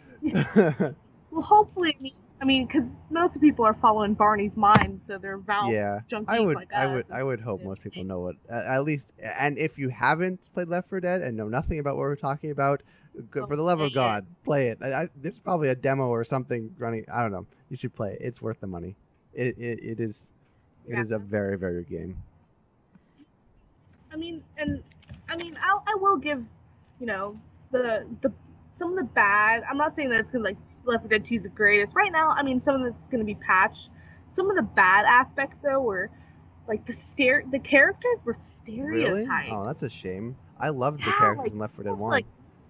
Well, hopefully, I mean, because most people are following Barney's mind, so they're Valve Yeah, junkies like us. I would hope most people know what at least. And if you haven't played Left 4 Dead and know nothing about what we're talking about, Oh, for the love play of it. God, play it. There's probably a demo or something running. I don't know. You should play it. It's worth the money. It is. It Yeah. is a very very good game. I mean, and I mean, I will give, you know, the some of the bad. I'm not saying that it's gonna like Left 4 Dead 2 is the greatest right now. I mean, some of it's gonna be patched. Some of the bad aspects though were like the characters were Really? stereotypes. Oh, that's a shame. I loved the Yeah, characters like in Left 4 Dead almost 1. like,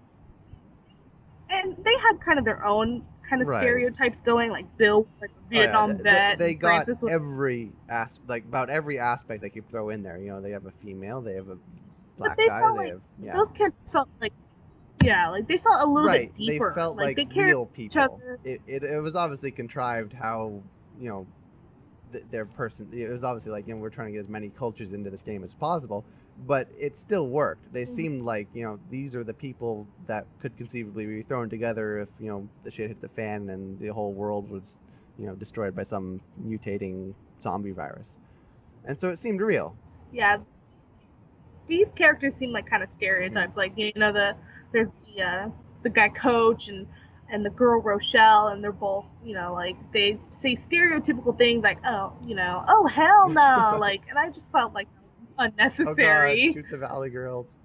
and they had kind of their own kind of Right. stereotypes going. Like Bill was like a Oh yeah, Vietnam vet, they and got Francis was like about every aspect they could throw in there. They have a female, they have a but black they guy, felt they like have yeah. those kids felt like yeah, like they felt a little Right. bit They deeper. felt Like like they cared real about each people. other. It was obviously contrived how, you know, their person. It was obviously like, we're trying to get as many cultures into this game as possible, but it still worked. They Mm-hmm. seemed like, these are the people that could conceivably be thrown together if, the shit hit the fan and the whole world was, destroyed by some mutating zombie virus. And so it seemed real. Yeah, these characters seem like kind of Hmm. stereotypes. Like there's the guy Coach and the girl Rochelle, and they're both like they say stereotypical things like oh hell no, like, and I just felt like that was Oh God, unnecessary. shoot the Valley Girls.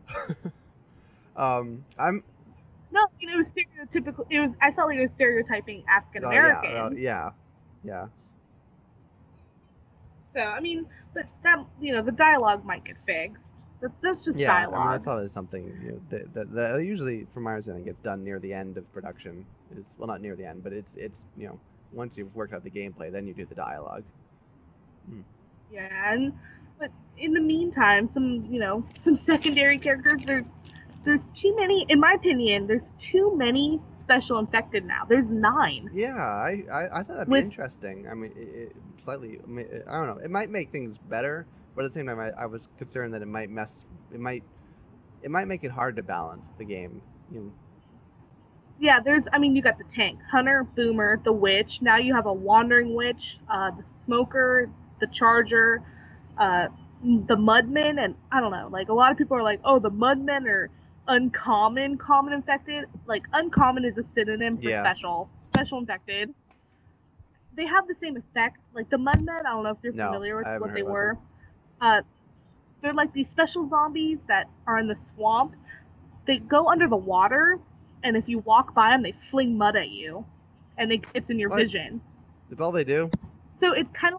I'm. No, it was stereotypical. It was I felt like it was stereotyping African Oh yeah, Americans. yeah, yeah. So I mean, but that the dialogue might get fixed. That's just Yeah, I mean dialogue. that's always something that usually, from my understanding, gets done near the end of production. Is well, not near the end, but it's once you've worked out the gameplay, then you do the dialogue. Mm. Yeah, and but in the meantime, some secondary characters. There's too many, in my opinion. There's too many special infected now. There's 9 Yeah, I thought that'd be with interesting. I mean, slightly. I don't know. It might make things better, but at the same time, I was concerned that it might mess. It might make it hard to balance the game. You yeah. You got the tank, hunter, boomer, the witch. Now you have a wandering witch, the smoker, the charger, uh, the mudmen, and I don't know. Like a lot of people are like, oh, the mudmen are uncommon, common infected. Like uncommon is a synonym for yeah. special infected. They have the same effect. Like the Mudmen, I don't know if you're No, familiar with I haven't what heard they about them. were. They're like these special zombies that are in the swamp. They go under Mhm. the water, and if you walk by them, they fling mud at you, and it gets in your What? vision. That's all they do? So it's kind of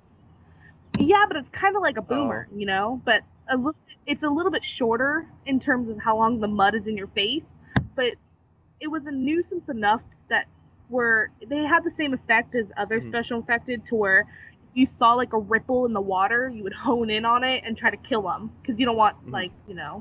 yeah, but it's kind of like a Oh. boomer, you know. But it's a little bit shorter in terms of how long the mud is in your face. But it was a nuisance enough that where they had the same effect as other Mhm. special infected to where if you saw like a ripple in the water, you would hone in on it and try to kill them because you don't want Mhm.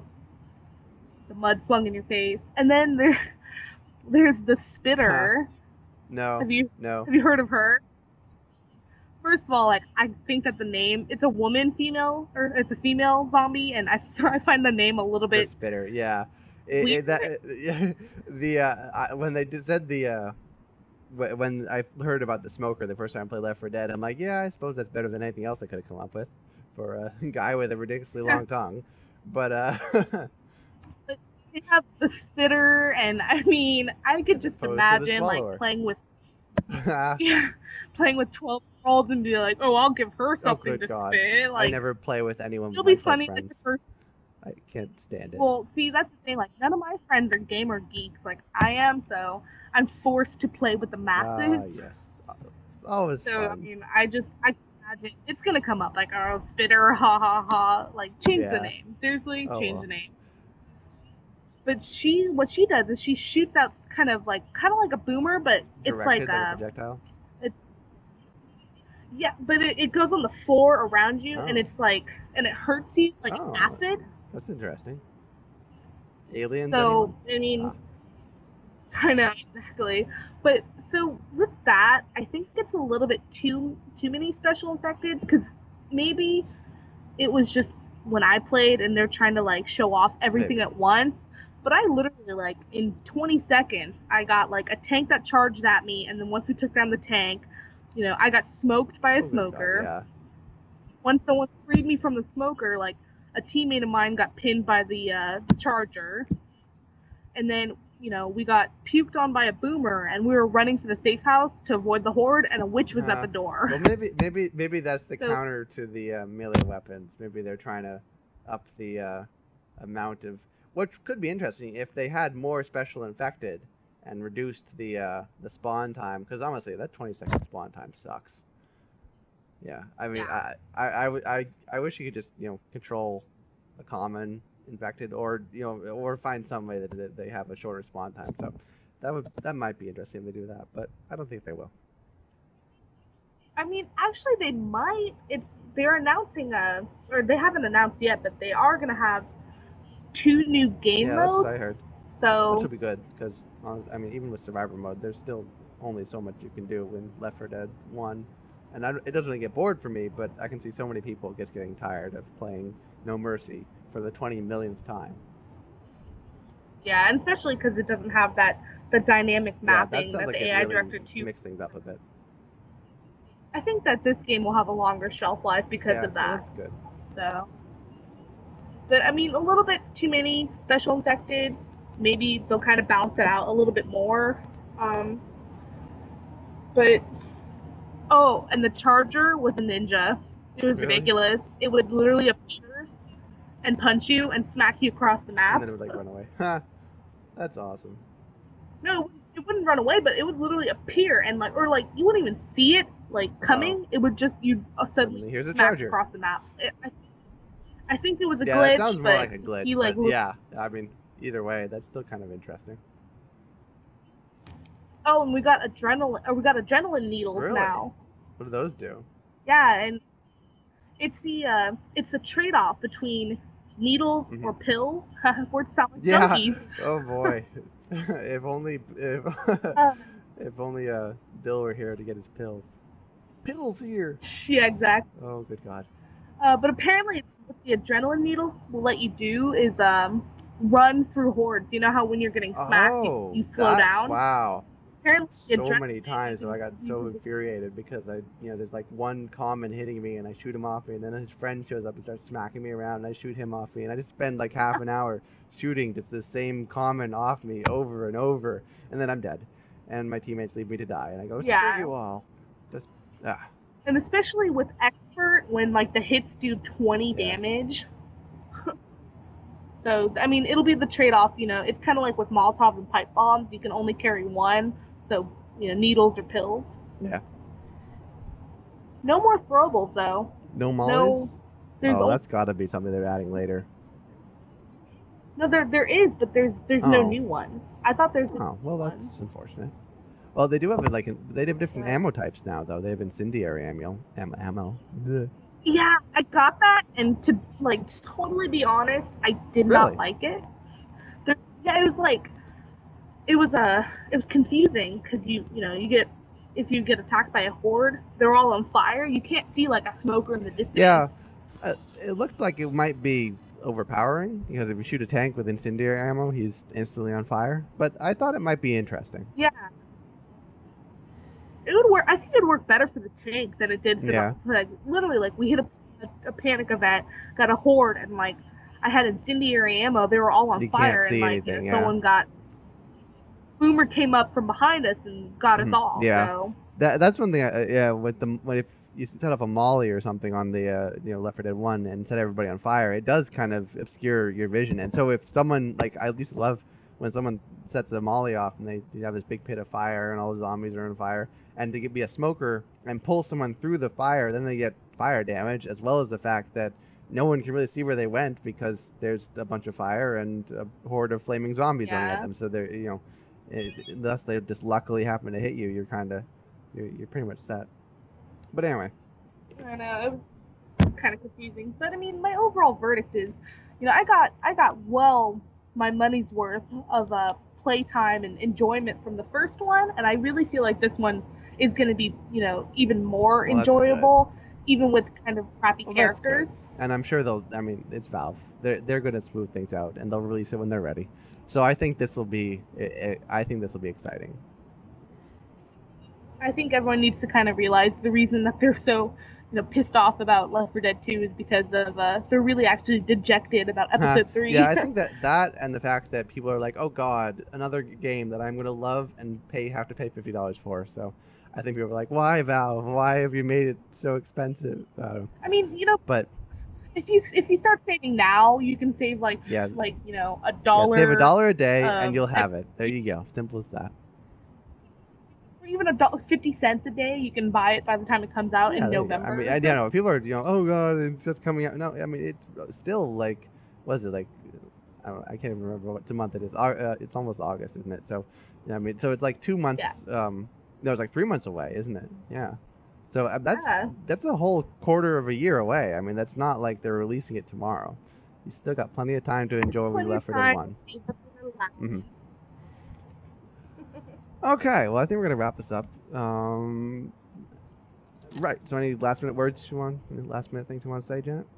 the mud flung in your face. And then there's the Ha. spitter. No. Have you No. have you heard of her? First of all, like I think that the name it's a woman female or it's a female zombie, and I find the name a little The bit spitter. Yeah. weird. The when they said the when I heard about the smoker the first time I played Left 4 Dead, I'm like, yeah, I suppose that's better than anything else I could have come up with for a guy with a ridiculously long tongue. But But they have the spitter, and I mean, I could as just opposed to the imagine like swallower. yeah, playing with 12-year-olds and be like, oh, I'll give her Oh, something good to God! spit. I Like never play with anyone but it'll my be close funny. Like the friends. first, I can't stand it. well, see, that's the thing. Like none of my friends are gamer geeks like I am, so I'm forced to play with the Ah, masses. yes. It's always So I fun. mean, I can imagine it's gonna come up like, oh, spitter, ha ha ha. Like change the Yeah. name. Seriously, Oh change well. the name. But what she does is she shoots out kind of like a boomer, but it's like Directed like a projectile. it's yeah, but it goes on the floor around you, and Oh. and it hurts you like Oh. acid. That's interesting. Aliens, So anyone? I mean, Ah. I know exactly. But so with that, I think it's a little bit too many special infecteds because maybe it was just when I played and they're trying to like show off everything Maybe. at once. But I literally like in 20 seconds I got like a tank that charged at me, and then once we took down the tank, I got smoked by a Oh, good God. smoker. Yeah. Once someone freed me from the smoker, like a teammate of mine got pinned by the charger, and then we got puked on by a boomer, and we were running to the safe house to avoid the horde, and a witch was at the Well, door. maybe that's the So counter to the melee weapons. Maybe they're trying to up the amount of what could be interesting if they had more special infected and reduced the spawn time. Because honestly, that 20-second spawn time sucks. Yeah, I mean, yeah, I wish you could just control a common infected or or find some way that they have a shorter spawn time. So that might be interesting if they do that, but I don't think they will. I mean, actually, they might. They're announcing or they haven't announced yet, but they are gonna have 2 new game Yeah, that's what modes. I heard. Which So will be good because I mean, even with survivor mode, there's still only so much you can do in Left 4 Dead 1, and it doesn't really get bored for me, but I can see so many people just getting tired of playing No Mercy for the 20 millionth time. yeah, and especially because it doesn't have the dynamic Yeah, that mapping sounds that like the it AI really director two. mixed things up a bit. I think that this game will have a longer shelf life because Yeah, of well, that. that's good. So, but I mean, a little bit too many special infected. Maybe they'll kind of balance it out a little bit more. Um, but oh, and the charger was a ninja. It was Really? ridiculous. It would literally appear and punch you and smack you across the And map. then it would like run away. Ha! That's awesome. No, it wouldn't run away, but it would literally appear and or like you wouldn't even see it like Oh, coming. It would just you suddenly suddenly here's a smacked charger. across the map. I think it was a Yeah, that glitch, sounds more but like a he glitch, like but yeah, I mean, either way, that's still kind of interesting. oh, and we got adrenaline needles Really? now. What do those do? Yeah, and it's the trade off between needles Hmm. or pills. Words sound like Yeah. junkies. Oh boy. If only if Uh, if only Bill were here to get his pills. Pills here. yeah, exactly. Oh good God. But apparently, what the adrenaline needles will let you do is run through hordes. You know how when you're getting smacked, Oh, you slow that down. wow. Apparently, the So many adrenaline you times so can I got you so can infuriated because there's like one common hitting me and I shoot him off me and then his friend shows up and starts smacking me around and I shoot him off me and I just spend like half an hour shooting just the same common off me over and over and then I'm dead and my teammates leave me to die and I go screw yeah, you all. Just ah and especially with expert when like the hits do 20 yeah damage. So I mean, it'll be the trade off. You know, it's kind of like with Molotov and pipe bombs. You can only carry one, so you know, needles or pills. yeah. No more throwables though. No No, mollies? there's Oh, only that's got to be something they're adding later. no there is, but there's no Oh new ones. I thought there's gonna oh be well new ones. that's unfortunate. Well, they do have it like they have different Uh, ammo types now though. They have incendiary ammo. Bleh. yeah, I got that, and to like totally be honest, I did not Really? like it. There, yeah, it was like it was confusing because you know you get if you get attacked by a horde, they're all on fire. You can't see like a smoker in the Yeah, distance. it looked like it might be overpowering because if you shoot a tank with incendiary ammo, he's instantly on fire. But I thought it might be interesting. Yeah, it would work. I think it would work better for the tank than it did for the Yeah, like literally like we hit a panic event, got a horde, and like I had incendiary ammo. They were all on you can't fire, and see like you know anything. Yeah. someone got boomer came up from behind us and got us all. Yeah, So that's one thing. Yeah, with the when if you set up a molly or something on the Left 4 Dead 1 and set everybody on fire, it does kind of obscure your vision. And so if someone like I used to love when someone sets a molly off and they you have this big pit of fire and all the zombies are on fire, and to be a smoker and pull someone through the fire, then they get fire damage as well as the fact that no one can really see where they went because there's a bunch of fire and a horde of flaming zombies running at yeah, them. So they're unless they just luckily happen to hit you, you're pretty much set. But anyway, I know it was kind of confusing. But I mean, my overall verdict is, you know, I got well my money's worth of playtime and enjoyment from the first one, and I really feel like this one is going to be, you know, even more well that's good. enjoyable, even with kind of crappy Well that's good. characters. And I'm sure they'll. I mean, it's Valve. They're going to smooth things out, and they'll release it when they're ready. So I think this will be. I think this will be exciting. I think everyone needs to kind of realize the reason that they're so, you know, pissed off about Left 4 Dead 2 is because of they're really actually dejected about Episode Yeah, 3. I think that and the fact that people are like, oh God, another game that I'm going to love and have to pay $50 for. So I think people are like, why Valve? Why have you made it so expensive? I mean, you know, But if you start saving now, you can save yeah, like you know a yeah, save a dollar, dollar a day and you'll and have it. There you go. Simple as that. or even a dollar 50 cents a day. You can buy it by the time it comes out Yeah, in there you go. I mean, November. I don't know. People are, oh God, it's just coming out. No, I mean, it's still like, was it like, I don't know, I can't even remember what month it is. It's almost August, isn't it? So, yeah, I mean, so it's like 2 months. Yeah, No, it's like 3 months away, isn't it? Yeah. So yeah. that's a whole quarter of a year away. I mean, that's not like they're releasing it tomorrow. You still got plenty of time to enjoy We Plenty Left of 4 Dead time to 1. save up your allowance. Hmm. Okay, well, I think we're gonna wrap this up. Right. So, any last minute words you want? Any last minute things you want to say, Janet?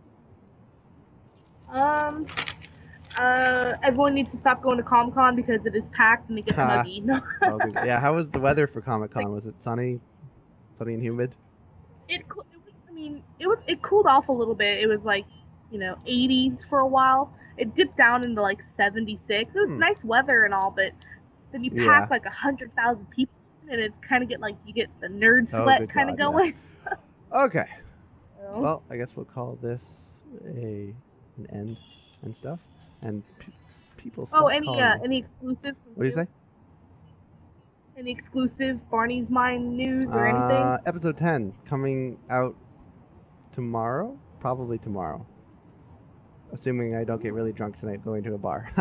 um, everyone needs to stop going to Comic Con because it is packed and it gets Ha. muggy. No, Oh, good. Yeah. How was the weather for Comic Con? Was it sunny and humid? it was. I mean, it cooled off a little bit. It was like, you know, 80s for a while. It dipped down into like 76. It was Hmm. nice weather and all, but then you Yeah. pack like 100,000 people and it kind of get like you get the nerd Oh, sweat good kind of God. Yeah. going. Okay. So, Well, I guess we'll call this an end and stuff. And people oh, stop calling me. any exclusives from What do you you? say? Any exclusives, Barney's Mind news or anything? Episode 10 coming out tomorrow. Probably tomorrow. assuming I don't get really drunk tonight going to a bar.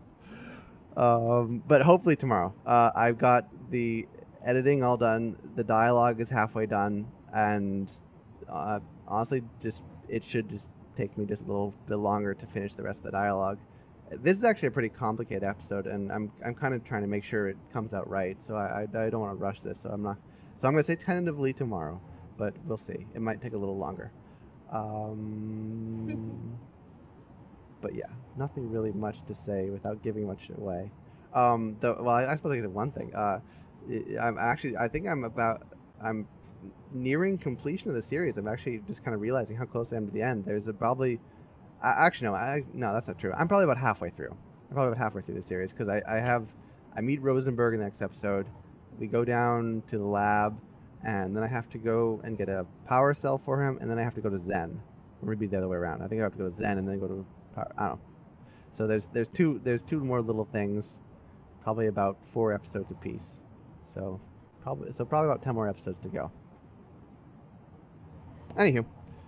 But hopefully tomorrow. I've got the editing all done. The dialogue is halfway done, and honestly, just it should just take me just a little bit longer to finish the rest of the dialogue. This is actually a pretty complicated episode, and I'm kind of trying to make sure it comes out right. So I don't want to rush this. So I'm not. So I'm gonna say tentatively tomorrow, but we'll see. It might take a little longer. Um, but yeah, nothing really much to say without giving much away. Well, I suppose I could say one thing. I'm actually, I think I'm nearing completion of the series. I'm actually just kind of realizing how close I am to the end. There's probably, actually no, no, that's not true. I'm probably about halfway through. I'm probably about halfway through the series because I meet Rosenberg in the next episode. We go down to the lab, and then I have to go and get a power cell for him, and then I have to go to Zen. Or maybe the other way around. I think I have to go to Zen and then go to power. I don't know. So there's two more little things, probably about 4 episodes apiece. So probably about 10 more episodes to go. Anywho,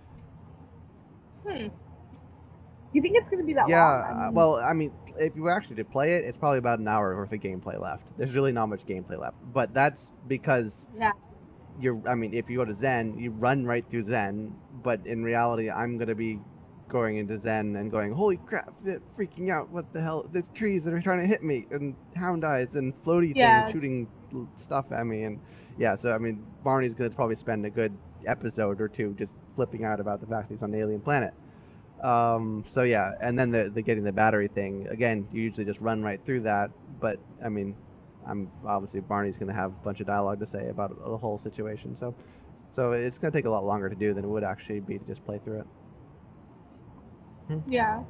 Hmm. You think it's going to be that long? I yeah. mean, Well, I mean, if you actually did play it, it's probably about an hour worth of gameplay left. There's really not much gameplay left, but that's because yeah, I mean, if you go to Zen, you run right through Zen, but in reality, I'm gonna be going into Zen and going, holy crap, freaking out, what the hell? There's trees that are trying to hit me, and hound eyes, and floaty things yeah, shooting stuff at me, and yeah, so I mean, Barney's gonna probably spend a good episode or two just flipping out about the fact that he's on an alien planet. So yeah, and then the getting the battery thing again. You usually just run right through that, but I mean, I'm obviously Barney's gonna have a bunch of dialogue to say about the whole situation. So it's gonna take a lot longer to do than it would actually be to just play through it. Hmm. yeah.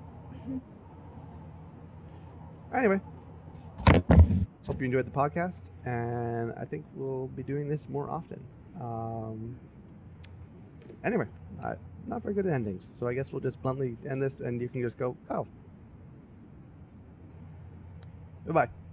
Anyway, hope you enjoyed the podcast, and I think we'll be doing this more often. Um, anyway, not very good endings, so I guess we'll just bluntly end this, and you can just go, oh, goodbye.